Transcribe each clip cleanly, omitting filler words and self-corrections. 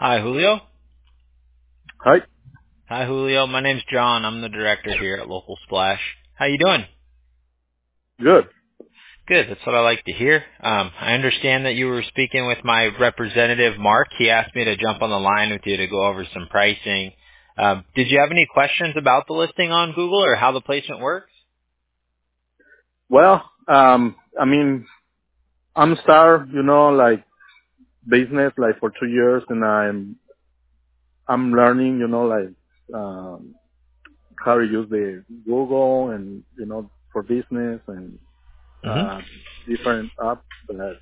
Hi, Julio. Hi. Hi, Julio. My name's John. I'm the director here at Local Splash. How you doing? Good. Good. That's what I like to hear. I understand that you were speaking with my representative, Mark. He asked me to jump on the line with you to go over some pricing. Did you have any questions about the listing on Google or how the placement works? Well, I mean, I'm star, like business, like for 2 years, and I'm learning, um, how to use the Google and for business and Mm-hmm. different apps. But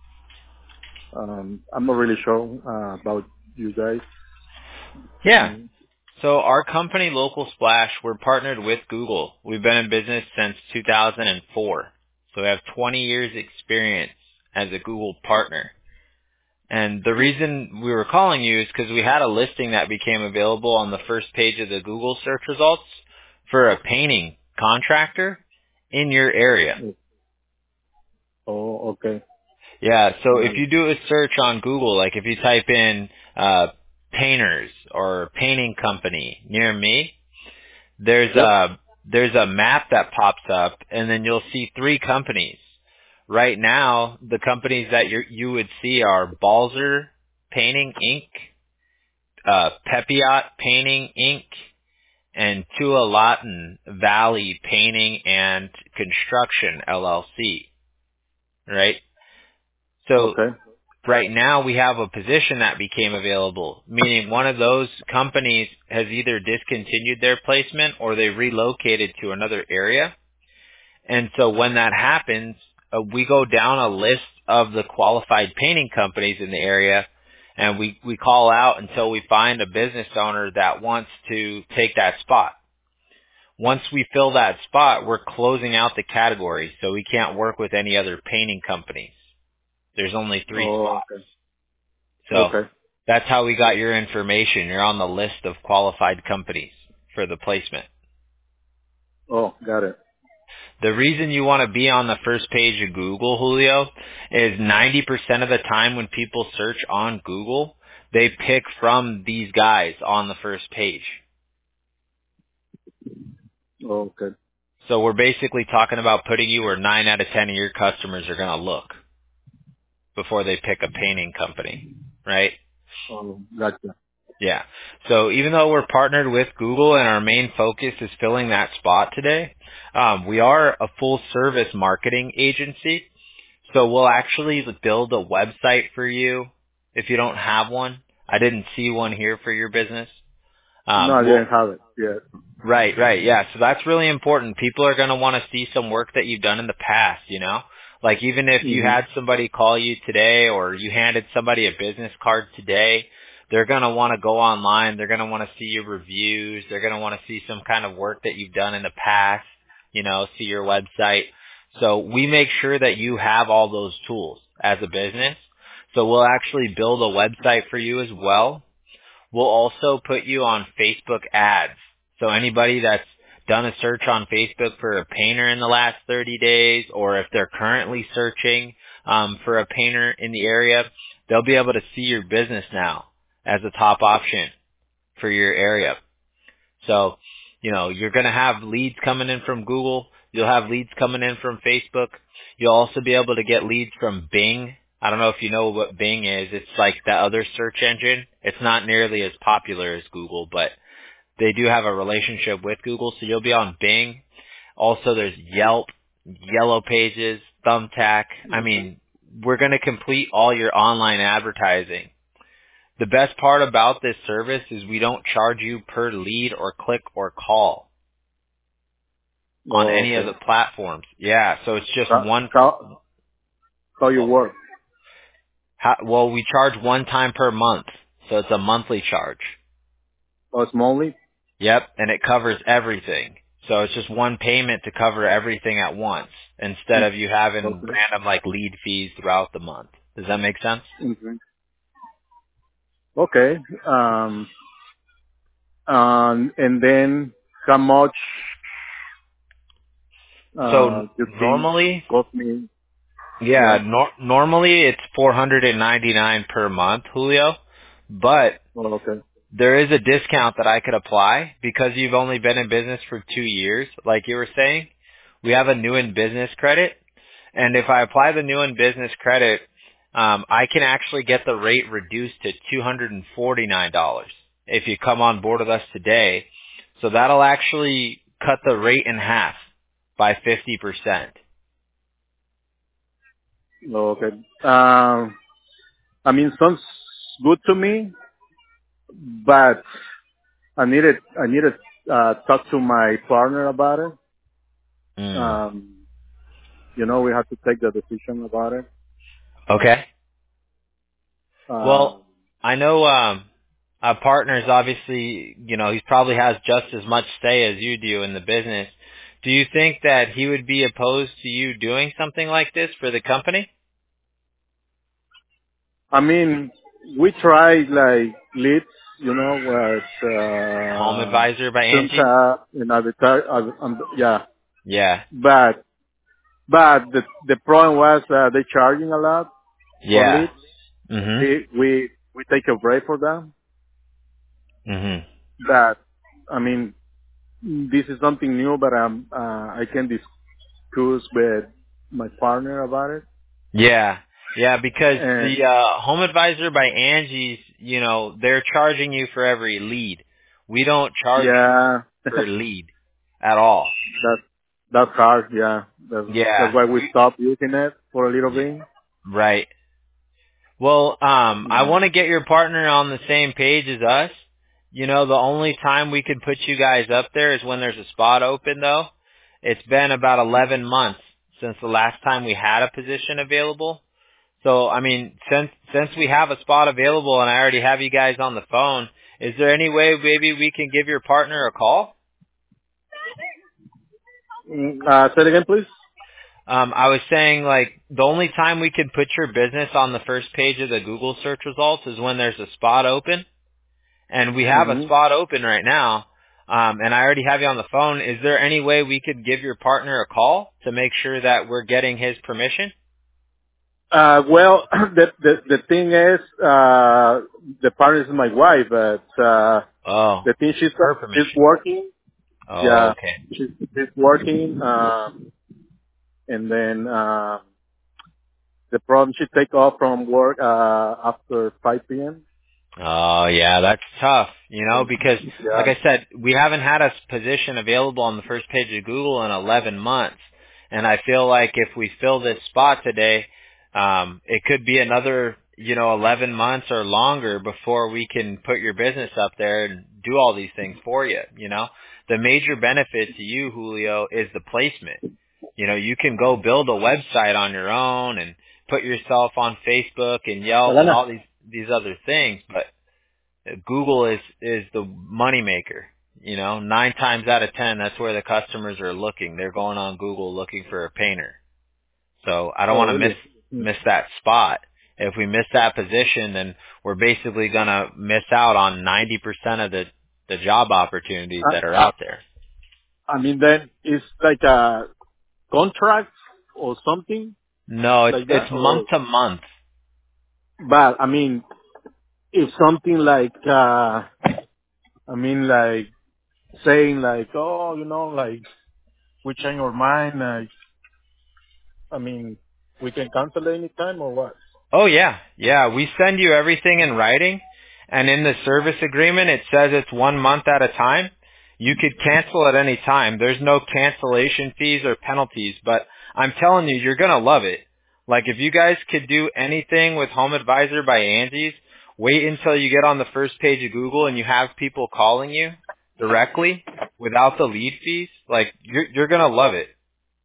I'm not really sure about you guys. Yeah. Mm. So our company, Local Splash, we're partnered with Google. We've been in business since 2004. So we have 20 years experience as a Google partner. And the reason we were calling you is because we had a listing that became available on the first page of the Google search results for a painting contractor in your area. Oh, okay. Yeah, so if Got it. you do a search on Google, like if you type in painters or painting company near me, there's Yep. a map that pops up, and then you'll see three companies. Right now, the companies that you would see are Balzer Painting Inc., Pepiot Painting Inc., and Tualatin Valley Painting and Construction LLC. Right? So Okay. right now we have a position that became available, meaning one of those companies has either discontinued their placement or they relocated to another area. And so when that happens, we go down a list of the qualified painting companies in the area, and we call out until we find a business owner that wants to take that spot. Once we fill that spot, we're closing out the category, so we can't work with any other painting companies. There's only 3 Oh, spots. okay. So Okay. that's how we got your information. You're on the list of qualified companies for the placement. Oh, got it. The reason you want to be on the first page of Google, Julio, is 90% of the time when people search on Google, they pick from these guys on the first page. Okay. So we're basically talking about putting you where 9 out of 10 of your customers are going to look before they pick a painting company, right? Oh, gotcha. Yeah. So even though we're partnered with Google and our main focus is filling that spot today, we are a full service marketing agency. So we'll actually build a website for you if you don't have one. I didn't see one here for your business. No, I We'll didn't have it yet. Right, yeah. So that's really important. People are going to want to see some work that you've done in the past, you know? Like even if you Mm-hmm. had somebody call you today or you handed somebody a business card today, they're going to want to go online. They're going to want to see your reviews. They're going to want to see some kind of work that you've done in the past, you know, see your website. So we make sure that you have all those tools as a business. So we'll actually build a website for you as well. We'll also put you on Facebook ads. So anybody that's done a search on Facebook for a painter in the last 30 days, or if they're currently searching for a painter in the area, they'll be able to see your business now as a top option for your area. So, you know, you're going to have leads coming in from Google. You'll have leads coming in from Facebook. You'll also be able to get leads from Bing. I don't know if you know what Bing is. It's like the other search engine. It's not nearly as popular as Google, but they do have a relationship with Google, so you'll be on Bing. Also, there's Yelp, Yellow Pages, Thumbtack. I mean, we're going to complete all your online advertising. The best part about this service is we don't charge you per lead or click or call on Oh, any of okay. the platforms. Yeah, so it's just How, one. how, how you work? Well, we charge one time per month, so it's a monthly charge. Oh, smallly? Yep, and it covers everything. So it's just one payment to cover everything at once instead of you having Okay. random like lead fees throughout the month. Does that make sense? Okay. Okay. And then how much, So you think normally, cost me? yeah, Yeah. normally it's $499 per month, Julio. But Oh, okay. there is a discount that I could apply because you've only been in business for 2 years, like you were saying. We have a new in business credit, and if I apply the new in business credit, I can actually get the rate reduced to $249 if you come on board with us today. So that'll actually cut the rate in half by 50%. Oh, okay. I mean, sounds good to me, but I needed talk to my partner about it. Mm. We have to take the decision about it. Okay. Um, Well, I know our partner's obviously, he probably has just as much say as you do in the business. Do you think that he would be opposed to you doing something like this for the company? I mean, we tried like leads, with Home Advisor by Angie's? Sunta and advertise, yeah. Yeah. But the problem was they charging a lot for Yeah. leads. Mhm. We take a break for them. Mhm. But I mean, this is something new, but I can discuss with my partner about it. Yeah. Yeah, because And the Home Advisor by Angie's, they're charging you for every lead. We don't charge yeah, per lead at all. that's hard. Yeah, that's Yeah. why we stopped using it for a little bit. Right. Well, I Mm. want to get your partner on the same page as us. The only time we can put you guys up there is when there's a spot open, though. It's been about 11 months since the last time we had a position available. So, I mean, since we have a spot available and I already have you guys on the phone, is there any way maybe we can give your partner a call? Say it again, please. I was saying, like, the only time we can put your business on the first page of the Google search results is when there's a spot open. And we have a Hmm. spot open right now, and I already have you on the phone. Is there any way we could give your partner a call to make sure that we're getting his permission? Well, the thing is, the partner is my wife, but Oh, the thing her she's permission. working. Oh, Yeah, okay. she's working, and then the problem she take off from work after 5 p.m. Oh, yeah, that's tough, because, like Yeah. I said, we haven't had a position available on the first page of Google in 11 months. And I feel like if we fill this spot today, it could be another, 11 months or longer before we can put your business up there and do all these things for you. The major benefit to you, Julio, is the placement. You can go build a website on your own and put yourself on Facebook and Yelp and Alana. all these other things, but Google is the moneymaker. 9 times out of 10, that's where the customers are looking. They're going on Google looking for a painter. So I don't Oh, want to really? miss that spot. If we miss that position, then we're basically gonna miss out on 90% of the job opportunities that are out there. I mean, then it's like a contract or something No, like it's that, month or to month. but I mean, it's something like like saying like, oh, like we change our mind. I mean, we can cancel anytime or what? Oh yeah, yeah. We send you everything in writing, and in the service agreement it says it's 1 month at a time. You could cancel at any time. There's no cancellation fees or penalties, but I'm telling you, you're gonna love it. Like if you guys could do anything with Home Advisor by Angie's, wait until you get on the first page of Google and you have people calling you directly without the lead fees. Like you're gonna love it.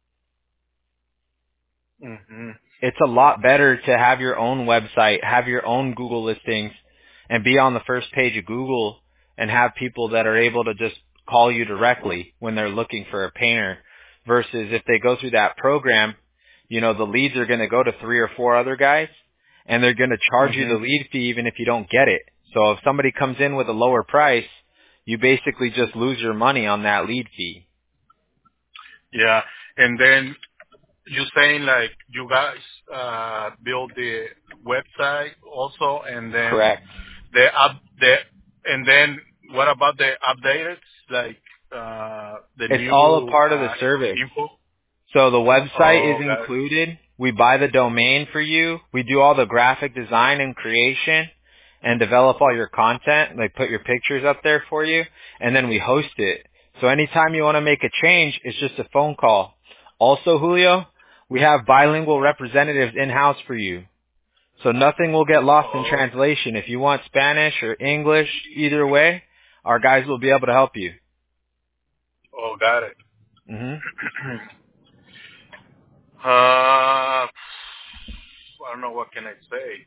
Hmm. It's a lot better to have your own website, have your own Google listings, and be on the first page of Google and have people that are able to just call you directly when they're looking for a painter versus if they go through that program, the leads are going to go to 3 or 4 other guys and they're going to charge you Hmm. the lead fee even if you don't get it. So if somebody comes in with a lower price, you basically just lose your money on that lead fee. Yeah, and then you saying like you guys build the website also, and then Correct. And then what about the updated, like, the It's all a new, part of the service. info? So the website is Oh, got it. included. We buy the domain for you. We do all the graphic design and creation and develop all your content, like put your pictures up there for you, and then we host it. So anytime you want to make a change, it's just a phone call. Also, Julio, we have bilingual representatives in-house for you. So nothing will get lost in translation. If you want Spanish or English, either way, our guys will be able to help you. Oh, got it. hmm I don't know, what can I say?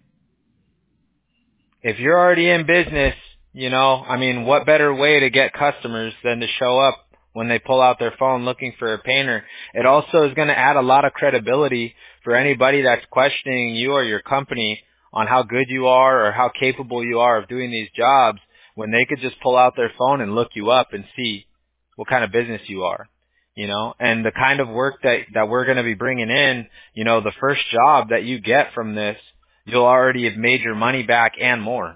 If you're already in business, I mean, what better way to get customers than to show up when they pull out their phone looking for a painter? It also is going to add a lot of credibility for anybody that's questioning you or your company on how good you are or how capable you are of doing these jobs, when they could just pull out their phone and look you up and see what kind of business you are. And the kind of work that we're going to be bringing in, the first job that you get from this, you'll already have made your money back and more.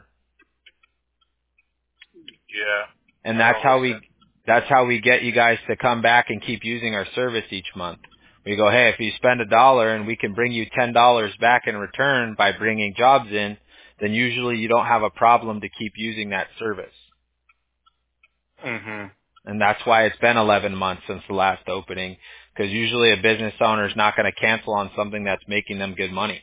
Yeah. And that's how we get you guys to come back and keep using our service each month. We go, hey, if you spend $1 and we can bring you $10 back in return by bringing jobs in, then usually you don't have a problem to keep using that service. Mhm. And that's why it's been 11 months since the last opening, because usually a business owner is not going to cancel on something that's making them good money.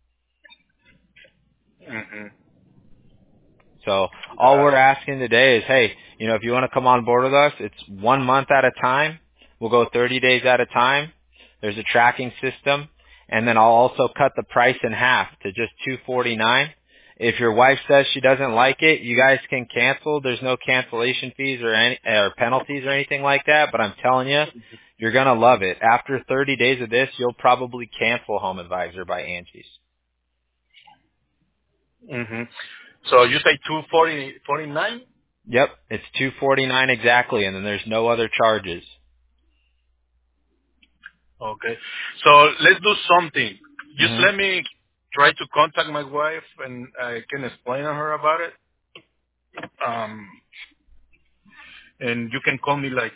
Mhm. So all we're asking today is, hey, if you want to come on board with us, it's 1 month at a time. We'll go 30 days at a time. There's a tracking system. And then I'll also cut the price in half to just $249. If your wife says she doesn't like it, you guys can cancel. There's no cancellation fees or penalties or anything like that. But I'm telling you, you're going to love it. After 30 days of this, you'll probably cancel Home Advisor by Angie's. Mhm. So you say 249? Yep, it's $249 exactly, and then there's no other charges. Okay. So let's do something. Just Mm-hmm. let me try to contact my wife, and I can explain to her about it. And you can call me like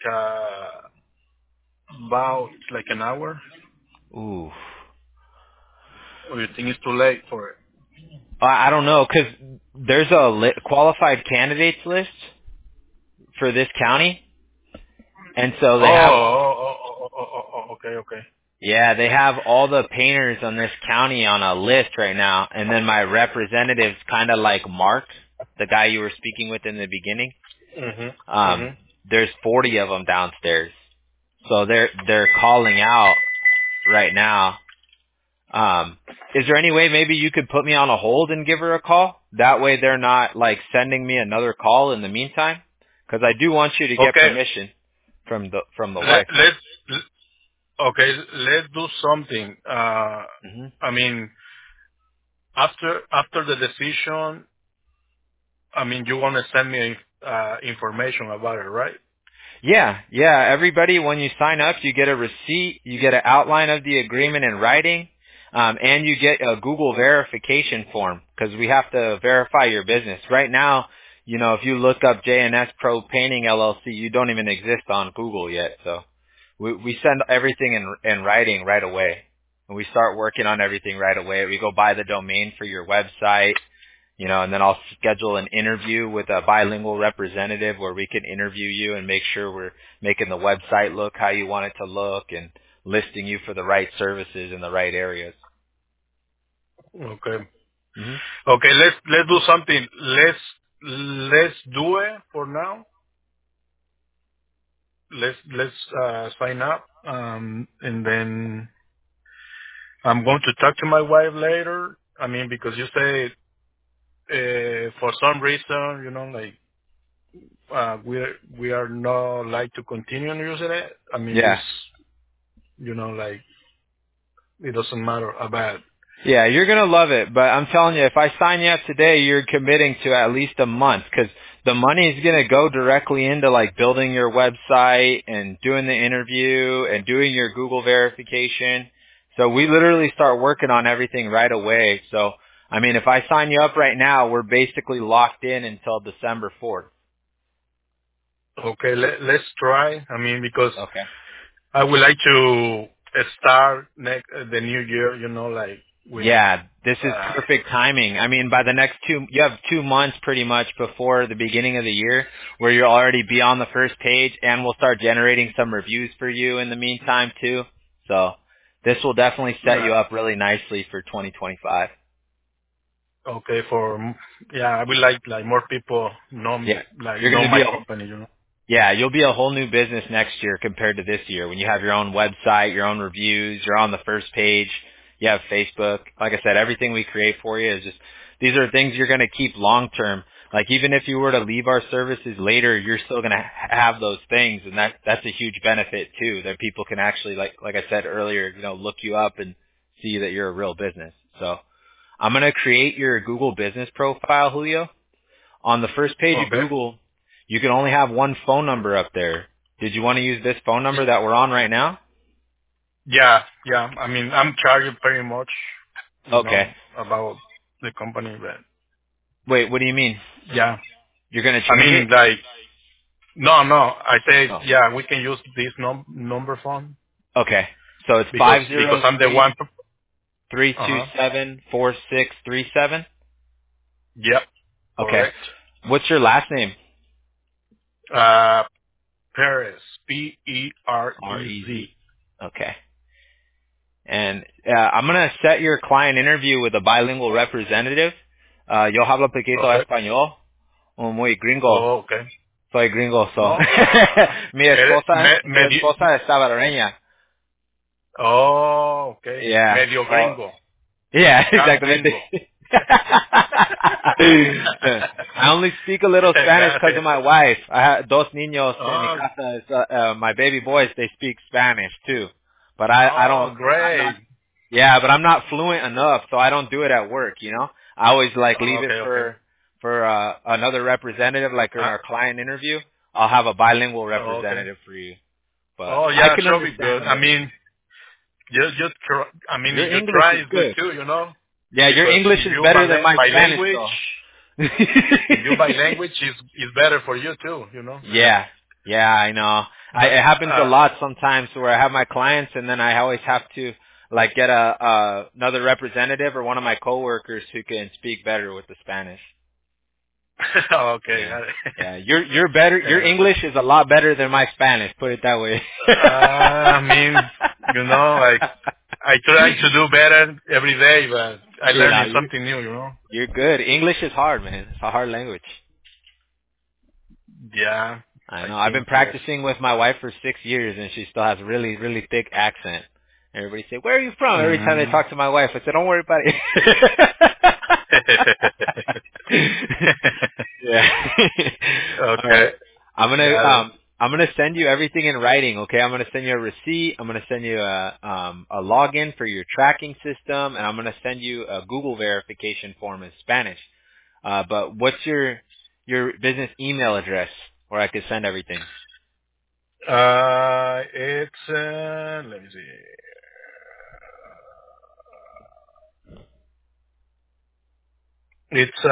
about like an hour. Ooh. Or you think it's too late for it? I don't know, because there's a qualified candidates list for this county, and so they have, Okay. they have all the painters on this county on a list right now, and then my representatives kind of like Mark, the guy you were speaking with in the beginning. Mhm. There's 40 of them downstairs, so they're calling out right now. Is there any way maybe you could put me on a hold and give her a call? That way they're not like sending me another call in the meantime. Because I do want you to get Okay. permission from the wife. Let's do something. hmm I mean, after the decision, I mean, you want to send me information about it, right? Yeah. Everybody, when you sign up, you get a receipt, you get an outline of the agreement in writing, and you get a Google verification form because we have to verify your business. Right now, if you look up JNS Pro Painting LLC, you don't even exist on Google yet. So we send everything in writing right away, and we start working on everything right away. We go buy the domain for your website. And then I'll schedule an interview with a bilingual representative where we can interview you and make sure we're making the website look how you want it to look and listing you for the right services in the right areas. Okay. hmm Okay. Let's do something. Let's do it for now. Let's sign up. And then I'm going to talk to my wife later. I mean, because you say for some reason, like we are not like to continue using it. I mean, Yeah. just like it doesn't matter about. Yeah, you're going to love it. But I'm telling you, if I sign you up today, you're committing to at least a month because the money is going to go directly into like building your website and doing the interview and doing your Google verification. So we literally start working on everything right away. So I mean, if I sign you up right now, we're basically locked in until December 4th. Okay, let's try. I mean, because Okay. I would like to start the new year, like with. Yeah, this is perfect timing. I mean, by the next you have 2 months pretty much before the beginning of the year where you'll already be on the first page, and we'll start generating some reviews for you in the meantime too. So this will definitely set you up really nicely for 2025. Okay, I would like more people know Yeah, you're know going to my be company. Yeah, you'll be a whole new business next year compared to this year when you have your own website, your own reviews, you're on the first page, you have Facebook. Like I said, everything we create for you is just, these are things you're going to keep long term. Like even if you were to leave our services later, you're still going to have those things, and that's a huge benefit too, that people can actually, like I said earlier, look you up and see that you're a real business. So I'm going to create your Google business profile, Julio. On the first page of Google, you can only have one phone number up there. Did you want to use this phone number that we're on right now? Yeah. I mean, I'm charging very much, Okay. about the company, but Wait, what do you mean? yeah. You're going to I change mean, it? like, no. I say, Oh. yeah, we can use this number phone Okay. So it's because I'm the one. 503-327-4637? Yep. Okay. Correct. What's your last name? Perez. Perez. R-E-Z. Okay. And I'm going to set your client interview with a bilingual representative. Yo hablo poquito Okay. español o muy gringo. Oh, okay. Soy gringo, so. No. mi esposa Medio. es salvadoreña. Oh, okay. Yeah. Medio So, gringo. yeah, Half exactamente. gringo. I only speak a little Spanish Got because of it. my wife. I have dos niños en mi Oh, casa. My baby boys, they speak Spanish too. But I don't, I'm great. not, yeah, but I'm not fluent enough, so I don't do it at work, I always leave it Okay. for another representative, like in Uh, our client interview. I'll have a bilingual okay. representative for you. But Oh, I yeah, can sure be good. understand I them. mean, just try, I mean, Your if you English try, is it's good good. too, Yeah, your because English if is you better than my by Spanish, language, though. if you by language is better for you too, Yeah, I know. But It happens a lot sometimes where I have my clients, and then I always have to get another representative or one of my coworkers who can speak better with the Spanish. okay. Yeah, you're better. Your English is a lot better than my Spanish. Put it that way. I mean, like I try to do better every day, but I learning something new. You're good. English is hard, man. It's a hard language. Yeah, I I know. I've been think yes. practicing with my wife for 6 years, and she still has a really, really thick accent. Everybody say, "Where are you from?" Every time they Mm. talk to my wife, I say, "Don't worry about it." Yeah. All Okay. right. I'm gonna Got it. I'm gonna send you everything in writing. Okay. I'm gonna send you a receipt. I'm gonna send you a login for your tracking system, and I'm gonna send you a Google verification form in Spanish. But what's your business email address where I could send everything? It's let me see. It's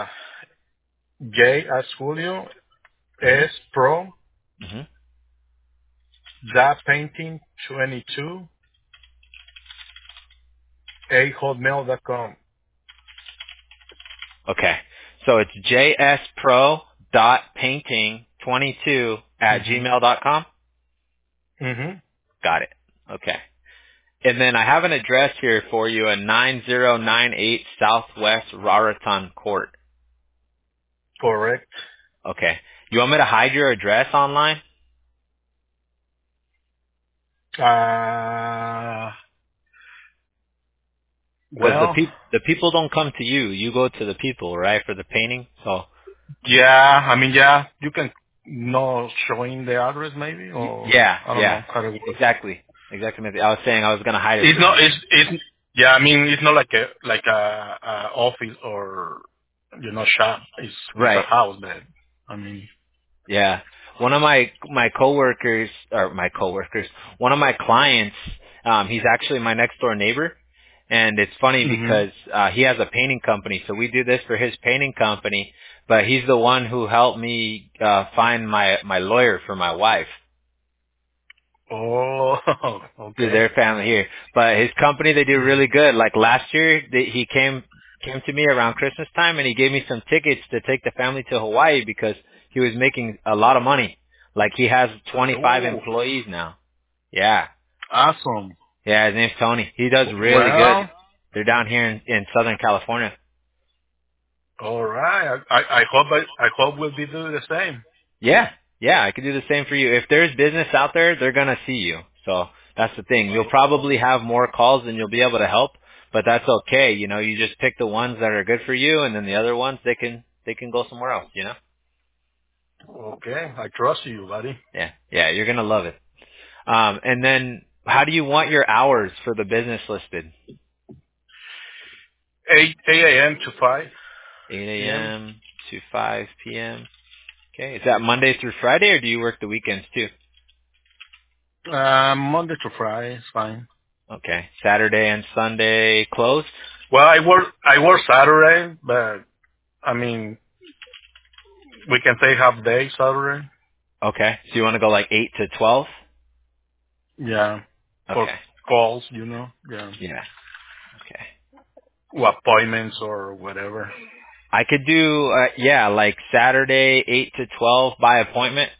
J as Julio Mhm. S Pro Mhm. Da Painting 22 hotmail.com. Okay. So it's jspro.painting22@gmail.com. Mm-hmm. Got it. Okay. And then I have an address here for you, a 9098 Southwest Raritan Court. Correct. Okay. You want me to hide your address online? Because Well, the people don't come to you. You go to the people, right, for the painting? So yeah, I mean, yeah, you can showing the address maybe, or I don't yeah. know how to work. Exactly. Exactly. I was saying I was going to hide it It's from not, you. it's, yeah, I mean, it's not like a office or, shop. It's a Right. house, man. I mean, Yeah. One of my one of my clients, he's actually my next door neighbor, And it's funny Mhm. because he has a painting company, so we do this for his painting company. But he's the one who helped me find my lawyer for my wife Oh, through okay. their family here. But his company, they do really good. Like last year, he came to me around Christmas time, and he gave me some tickets to take the family to Hawaii because he was making a lot of money. Like he has 25 Oh, employees now. Yeah. awesome. Yeah, his name's Tony. He does really good. Well, They're down here in Southern California. all right. I hope we'll be doing the same. Yeah. Yeah, I could do the same for you. If there's business out there, they're going to see you. So that's the thing. You'll probably have more calls than you'll be able to help, but that's okay. You know, you just pick the ones that are good for you, and then the other ones, they can go somewhere else, you know? Okay, I trust you, buddy. Yeah. Yeah, you're going to love it. And then how do you want your hours for the business listed? 8 a.m. to 5 8 p.m. a.m. to 5 p.m. Okay. Is that Monday through Friday, or do you work the weekends too? Monday to Friday is fine. Okay. Saturday and Sunday closed? Well, I work Saturday, but I mean, we can say half day Saturday. Okay. So you want to go like 8 to 12? Yeah, for Okay. calls, Yeah, Yeah. Okay. or appointments or whatever. I could do, yeah, like Saturday 8 to 12 by appointment.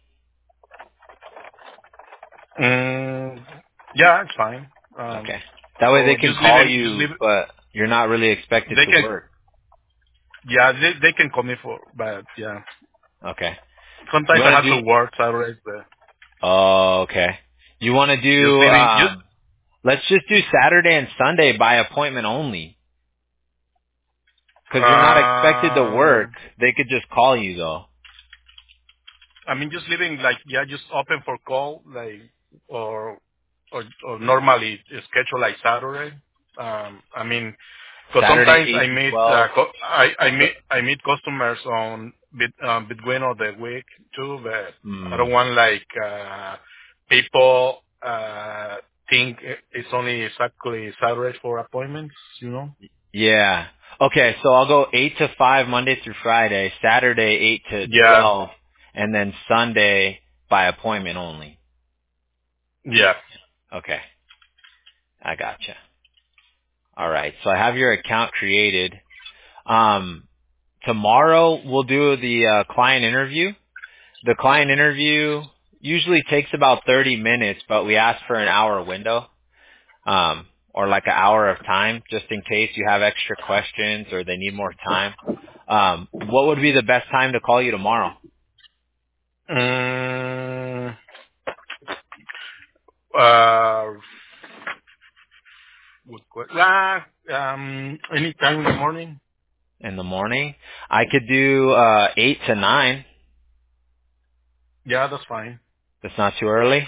Mm, yeah, it's fine. Okay. That way they So can call you, but you're not really expected they to can, work. yeah, they can call me for, but yeah. Okay. You Sometimes I want have to do, to work Saturdays, but oh, okay. You want to just do, leaving, let's just do Saturday and Sunday by appointment only. Cause you're not expected to work. um, They could just call you though. I mean, just leaving like, yeah, just open for call, like, or, or normally schedule like Saturday. I mean, because Saturday sometimes 8 to 12. I meet customers on between of the week too, but I Hmm. don't want like people think it's only exactly Saturday for appointments, you know? Yeah. Okay, so I'll go 8 to 5 Monday through Friday, Saturday 8 to Yeah, 12, and then Sunday by appointment only. yeah. Okay, I gotcha. All right, so I have your account created. Tomorrow we'll do the client interview. The client interview usually takes about 30 minutes, but we ask for an hour window. Or like an hour of time, just in case you have extra questions or they need more time. What would be the best time to call you tomorrow? Mm, uh, any time in the morning? In the morning? I could do 8 to 9. Yeah, that's fine. That's not too early?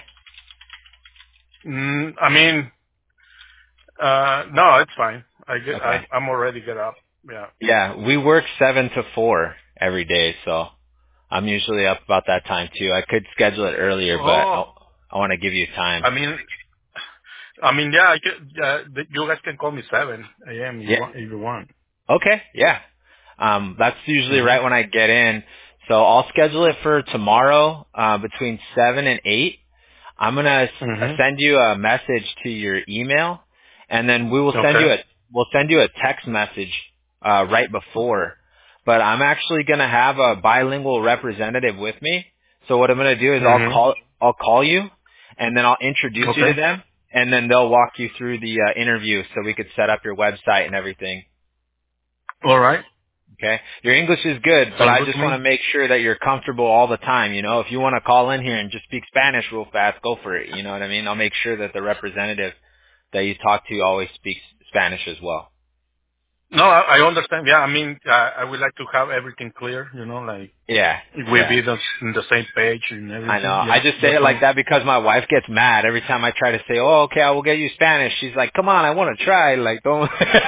I mean, no, it's fine. Okay. I'm already get up. Yeah. Yeah, we work 7 to 4 every day, so I'm usually up about that time too. I could schedule it earlier, but Oh, I want to give you time. I mean, yeah, you guys can call me 7 a.m. Yeah. if you want. Okay, yeah. That's usually Mhm. right when I get in. So I'll schedule it for tomorrow, between 7 and 8. I'm going to Mhm. send you a message to your email, and then Okay. we'll send you a text message, right before. But I'm actually going to have a bilingual representative with me. So what I'm going to do is Mhm. I'll call you, and then I'll introduce you to Okay. them, and then they'll walk you through the interview so we could set up your website and everything. All right. Okay. Your English is good, but Sounds I good to just want me. to make sure that you're comfortable all the time. You know, if you want to call in here and just speak Spanish real fast, go for it. You know what I mean? I'll make sure that the representative that you talk to always speaks Spanish as well. No, I understand. Yeah, I mean, I would like to have everything clear. Like Yeah. if we Yeah. be on the same page and I know. everything. I Yeah, just say that's it like fine. that because my wife gets mad every time I try to say, "Oh, okay, I will get you Spanish." She's like, "Come on, I want to try." Like, don't.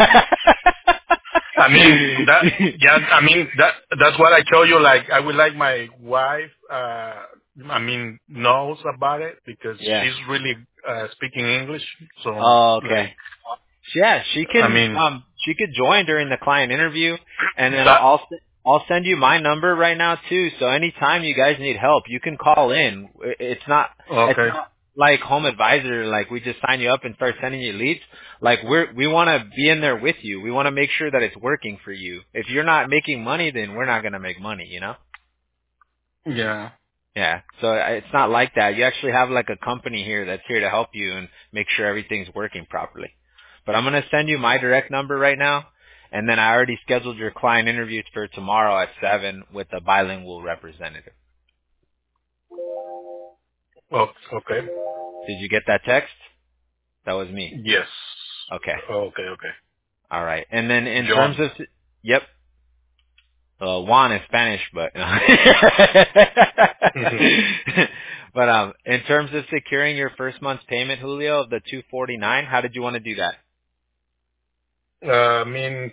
I mean that. Yeah, I mean that's what I told you. Like I would like my wife. I mean knows about it because Yeah. she's really speaking English. So Oh, okay. like Yeah, she I can. mean, She could join during the client interview, and then I'll send you my number right now too. So anytime you guys need help, you can call in. It's not like Home Advisor. Like we just sign you up and start sending you leads. Like we want to be in there with you. We want to make sure that it's working for you. If you're not making money, then we're not going to make money. You know. Yeah. Yeah. So it's not like that. You actually have like a company here that's here to help you and make sure everything's working properly. But I'm going to send you my direct number right now. And then I already scheduled your client interview for tomorrow at 7 with a bilingual representative. Oh, okay. Did you get that text? That was me. Yes. Okay. Okay. All right. And then in terms John. of, yep. Juan is Spanish, but, but, in terms of securing your first month's payment, Julio, of the $249, how did you want to do that? I mean,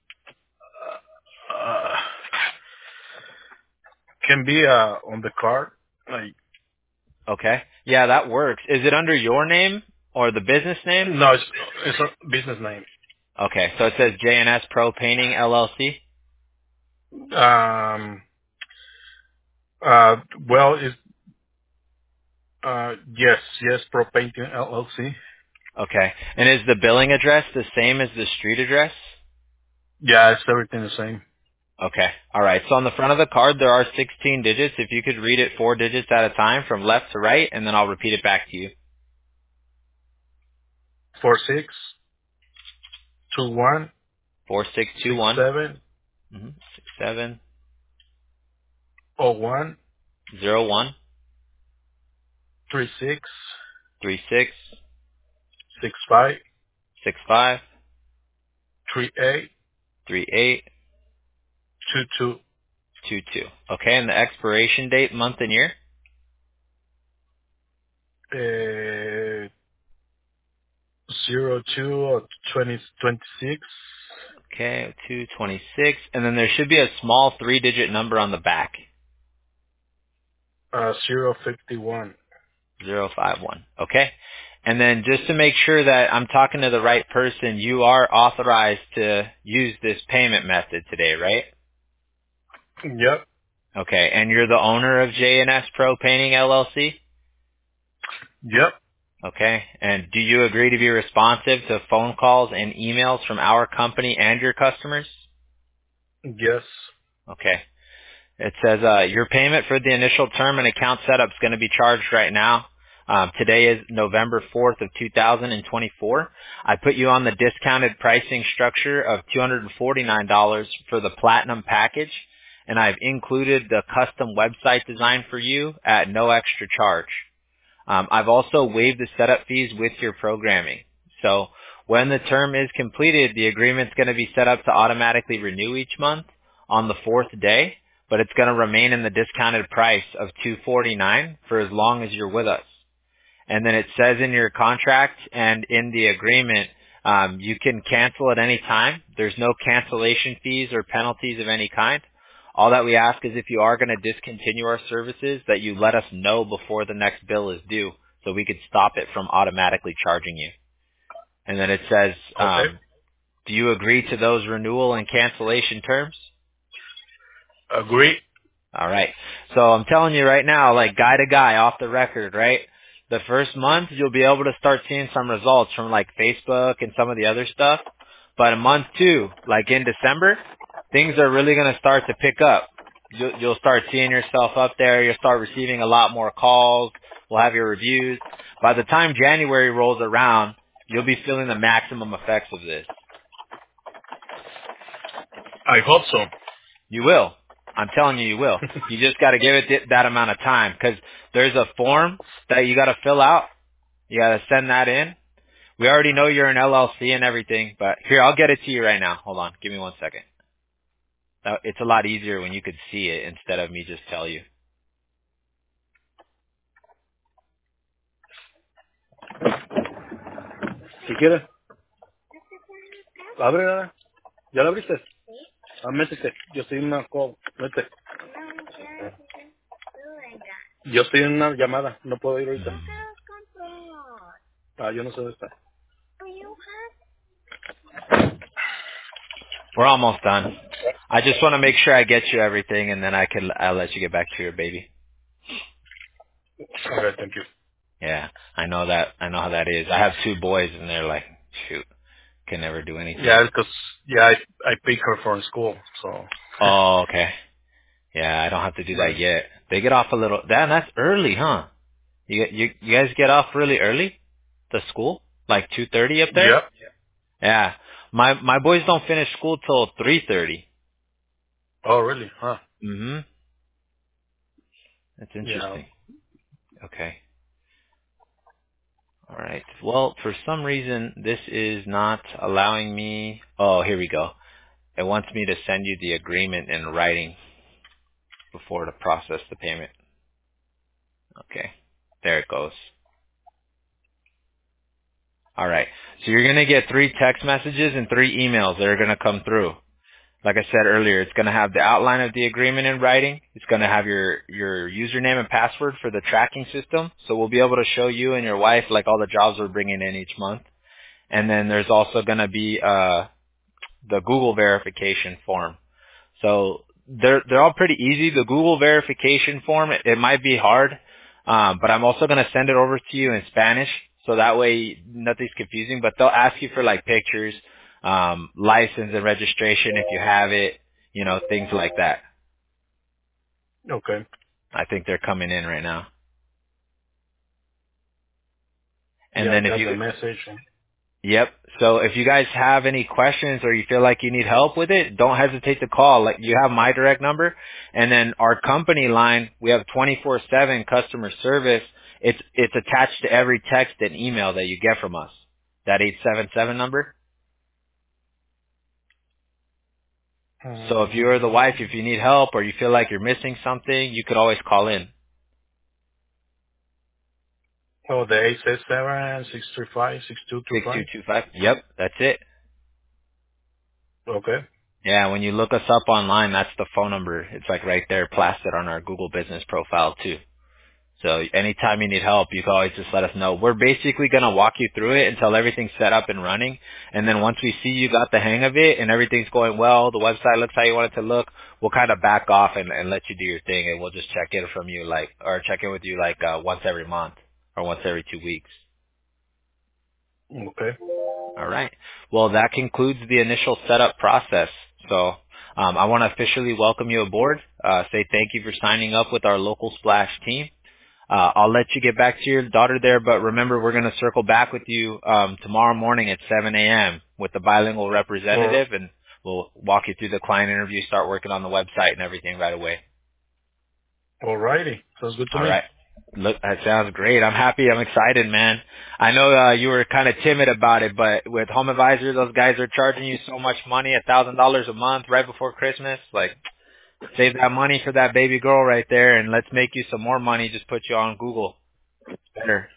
uh, can be on the card. Like, Okay. Yeah, that works. Is it under your name or the business name? no, it's a business name. Okay. So it says JNS Pro Painting LLC? Um. Well, it's yes, Pro Painting LLC. Okay. And is the billing address the same as the street address? Yeah, it's everything the same. Okay. All right. So on the front of the card, there are 16 digits. If you could read it 4 digits at a time from left to right, and then I'll repeat it back to you. 4621 4621 67 67 01 01 36 36 65 65 38 38 22 22. Okay. And the expiration date, month and year? 02 or 2026 Okay. 226. And then there should be a small 3-digit number on the back. 051. 051. Okay. And then just to make sure that I'm talking to the right person, you are authorized to use this payment method today, right? Yep. Okay. And you're the owner of J&S Pro Painting LLC? Yep. Okay. And do you agree to be responsive to phone calls and emails from our company and your customers? Yes. Okay. It says your payment for the initial term and account setup is going to be charged right now. Today is November 4th of 2024. I put you on the discounted pricing structure of $249 for the platinum package, and I've included the custom website design for you at no extra charge. I've also waived the setup fees with your programming. So when the term is completed, the agreement's going to be set up to automatically renew each month on the 4th day, but it's going to remain in the discounted price of $249 for as long as you're with us. And then it says in your contract and in the agreement, you can cancel at any time. There's no cancellation fees or penalties of any kind. All that we ask is if you are going to discontinue our services, that you let us know before the next bill is due so we could stop it from automatically charging you. And then it says, Okay. do you agree to those renewal and cancellation terms? Agree. All right. So I'm telling you right now, like guy to guy off the record, right? The first month, you'll be able to start seeing some results from like Facebook and some of the other stuff. But in month 2, like in December, things are really going to start to pick up. You'll start seeing yourself up there. You'll start receiving a lot more calls. We'll have your reviews. By the time January rolls around, you'll be feeling the maximum effects of this. I hope so. You will. I'm telling you, you will. You just got to give it that amount of time because there's a form that you got to fill out. You got to send that in. We already know you're an LLC and everything, but here, I'll get it to you right now. Hold on. Give me 1 second. It's a lot easier when you could see it instead of me just tell you. Si quieres, ábrela. ¿Ya la abriste? Ah, métete. Yo estoy en una call. Métete. Yo estoy en una llamada. No puedo ir ahorita. Ah, yo no sé dónde está. We're almost done. I just want to make sure I get you everything, and then I'll let you get back to your baby. Okay, thank you. Yeah, I know how that is. I have 2 boys, and they're like, shoot, can never do anything. Yeah, because I pick her from school, so. Oh, okay. Yeah, I don't have to do that yet. They get off a little. Damn, that's early, huh? You guys get off really early to school, like 2:30 up there. Yep. Yeah, my boys don't finish school till 3:30. Oh, really? Huh. Mhm. That's Yeah. interesting. Okay. All right. Well, for some reason, this is not allowing me. Oh, here we go. It wants me to send you the agreement in writing before to process the payment. Okay. There it goes. All right. So you're going to get 3 text messages and 3 emails that are going to come through. Like I said earlier, it's going to have the outline of the agreement in writing. It's going to have your username and password for the tracking system. So we'll be able to show you and your wife like all the jobs we're bringing in each month. And then there's also going to be the Google verification form. So they're all pretty easy. The Google verification form, it might be hard, but I'm also going to send it over to you in Spanish, so that way nothing's confusing. But they'll ask you for like pictures, license and registration if you have it, things like that. Okay. I think they're coming in right now. And Yeah, then if got you the message. Yep. So if you guys have any questions or you feel like you need help with it, don't hesitate to call. Like, you have my direct number, and then our company line, we have 24/7 customer service. It's attached to every text and email that you get from us. That 877 number. So if you're the wife, if you need help or you feel like you're missing something, you could always call in. Oh, the 867-635-6225. 6225. Yep, that's it. Okay. Yeah, when you look us up online, that's the phone number. It's like right there plastered on our Google business profile too. So anytime you need help, you can always just let us know. We're basically going to walk you through it until everything's set up and running. And then once we see you got the hang of it and everything's going well, the website looks how you want it to look, we'll kind of back off and let you do your thing, and we'll just check in from you check in with you once every month or once every 2 weeks. Okay. All right. Well, that concludes the initial setup process. So I want to officially welcome you aboard, say thank you for signing up with our local Splash team. I'll let you get back to your daughter there, but remember, we're going to circle back with you tomorrow morning at 7 a.m. with the bilingual representative, and we'll walk you through the client interview, start working on the website and everything right away. All righty. Sounds good to All me. right. Look, that sounds great. I'm happy. I'm excited, man. I know you were kind of timid about it, but with Home Advisor, those guys are charging you so much money, $1,000 a month right before Christmas. Like, save that money for that baby girl right there, and let's make you some more money. Just put you on Google. It's better.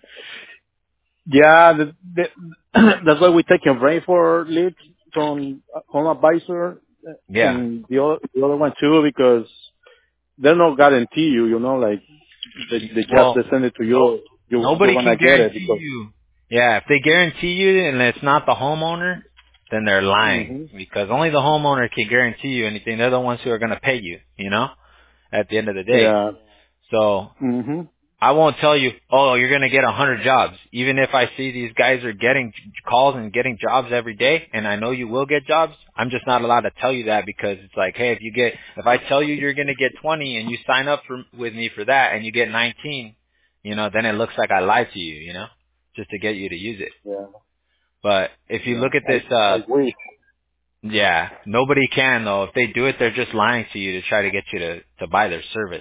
Yeah, that's why we take a break for leads from Home Advisor Yeah. and the other one too, because they're not guarantee like they just Well, they send it to you, you're nobody gonna can get it guarantee because. you. Yeah, if they guarantee you and it's not the homeowner, then they're lying. Hmm. Because only the homeowner can guarantee you anything. They're the ones who are going to pay you, at the end of the day. Yeah. So Hmm. I won't tell you, oh, you're going to get 100 jobs. Even if I see these guys are getting calls and getting jobs every day, and I know you will get jobs, I'm just not allowed to tell you that, because it's like, hey, if I tell you you're going to get 20 and you sign up with me for that and you get 19, then it looks like I lied to you, just to get you to use it. Yeah. But if you Yeah. look at this, I wish. yeah, nobody can though. If they do it, they're just lying to you to try to get you to buy their service,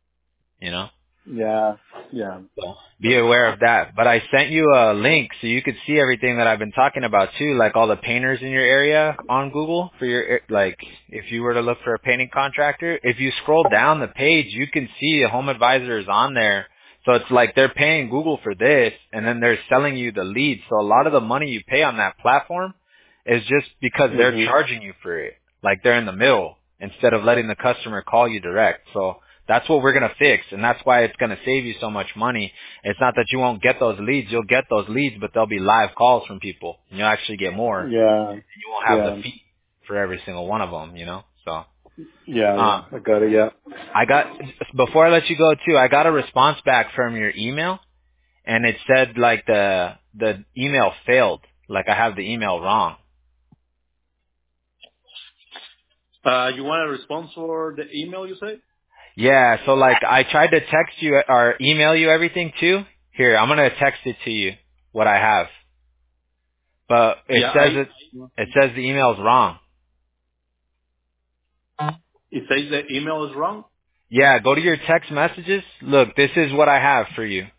Yeah. Yeah. So be aware of that. But I sent you a link so you could see everything that I've been talking about too, like all the painters in your area on Google for if you were to look for a painting contractor, if you scroll down the page, you can see a Home Advisor is on there. So it's like they're paying Google for this, and then they're selling you the leads. So a lot of the money you pay on that platform is just because they're Hmm. charging you for it. Like they're in the middle instead of letting the customer call you direct. So that's what we're going to fix, and that's why it's going to save you so much money. It's not that you won't get those leads. You'll get those leads, but they'll be live calls from people. And you'll actually get more. Yeah. And you won't have the Yeah. fee for every single one of them, you know? So, Yeah, I got it, yeah. before I let you go too, I got a response back from your email and it said like the email failed. Like I have the email wrong. You want a response for the email you say? Yeah, so like I tried to text you or email you everything too. Here, I'm going to text it to you, what I have. But it says the email's wrong. It says the email is wrong? Yeah, go to your text messages. Look, this is what I have for you.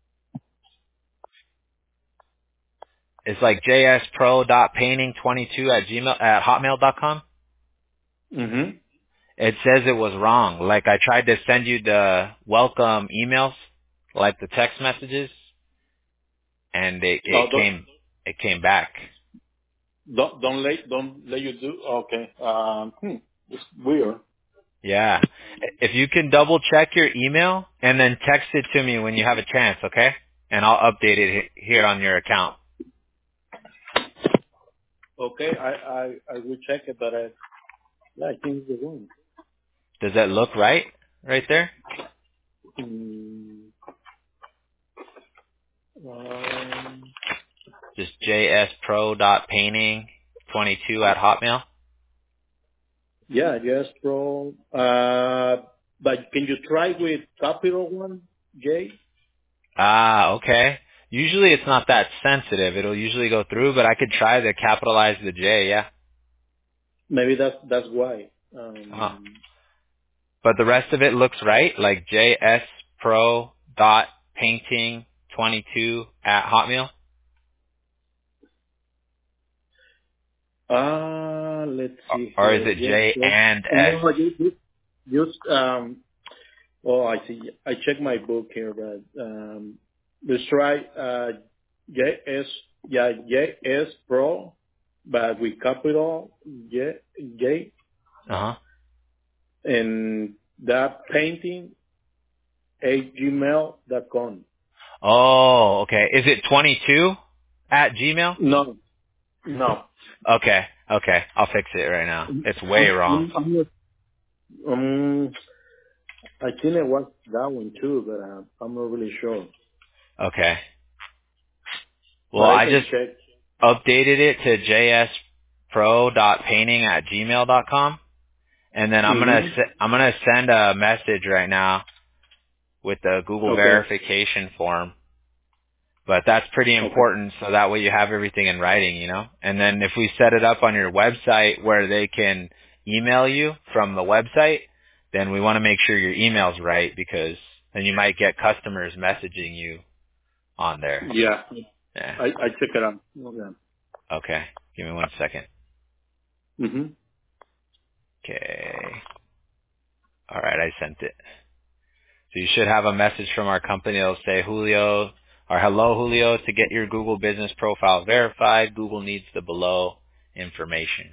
It's like jspro.painting22 at hotmail.com. Mm-hmm. It says it was wrong. Like I tried to send you the welcome emails, like the text messages, and it came back. Don't let you do. Okay. It's weird. Yeah. If you can double check your email and then text it to me when you have a chance, okay? And I'll update it here on your account. Okay, I will check it, but I think it's wrong. Does that look right there? Mm, um, Just jspro.painting22 at hotmail. yeah, yes, bro. But can you try with capital one, J? Ah, okay. Usually it's not that sensitive. It'll usually go through, but I could try to capitalize the J, yeah. Maybe that's why. Uh-huh. But the rest of it looks right, like jspro.painting22 at hotmail. Let's see Or is here. it Yes, J yes. and S? No, just oh, I see. I check my book here, but let's try JS, yeah, JS Pro, but with capital J, Uh-huh. and that painting at gmail.com. Oh, okay. Is it 22 at Gmail? No, no. Okay, okay. I'll fix it right now. It's way wrong. Um, I think it was that one too, but I'm not really sure. Okay. Well, But I I can just check. updated it to jspro.painting at gmail.com. And then I'm Mm-hmm. gonna send a message right now with the Google Okay. verification form. But that's pretty Okay. important, so that way you have everything in writing, you know? And then if we set it up on your website where they can email you from the website, then we want to make sure your email's right, because then you might get customers messaging you on there. Yeah. Yeah. I check it out. Okay. Okay. Give me 1 second. Mm-hmm. Okay. All right, I sent it. So you should have a message from our company. It'll say Julio, or hello Julio, to get your Google business profile verified, Google needs the below information.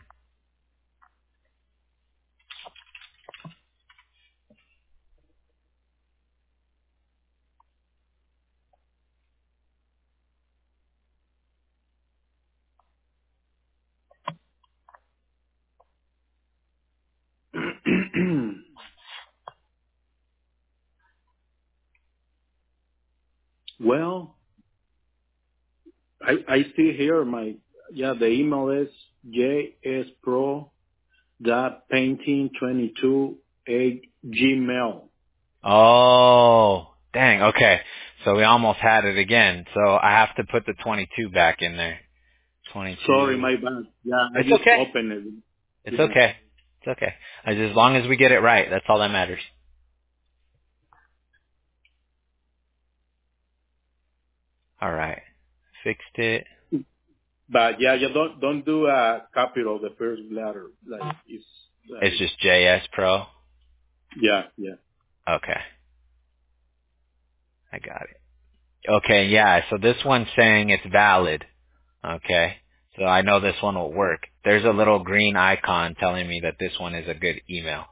Well, I see here the email is jspro.painting22 at gmail. Oh, dang. Okay. So we almost had it again. So I have to put the 22 back in there. Sorry, 22. my bad. Yeah, I It's just okay. opened it. It's Yeah. okay. It's okay. As long as we get it right, that's all that matters. All right. Fixed it. But yeah, you don't do a capital the first letter. Like it's It's like just JS Pro. yeah, yeah. Okay. I got it. Okay, yeah. So this one's saying it's valid. Okay. So I know this one will work. There's a little green icon telling me that this one is a good email.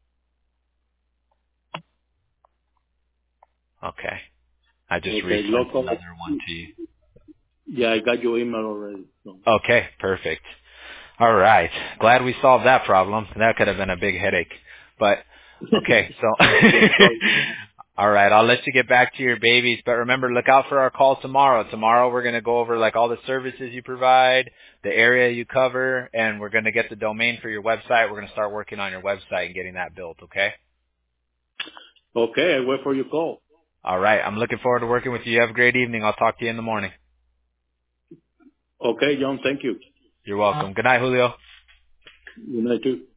Okay. I just Okay, resent local. another one to you. Yeah, I got your email already. So. Okay, perfect. All right. Glad we solved that problem. That could have been a big headache. But, okay, so, all right, I'll let you get back to your babies. But remember, look out for our call tomorrow. Tomorrow we're going to go over like all the services you provide, the area you cover, and we're going to get the domain for your website. We're going to start working on your website and getting that built, okay? Okay, I wait for your call. All right. I'm looking forward to working with you. You have a great evening. I'll talk to you in the morning. Okay, John, thank you. You're welcome. Good night, Julio. Good night, too.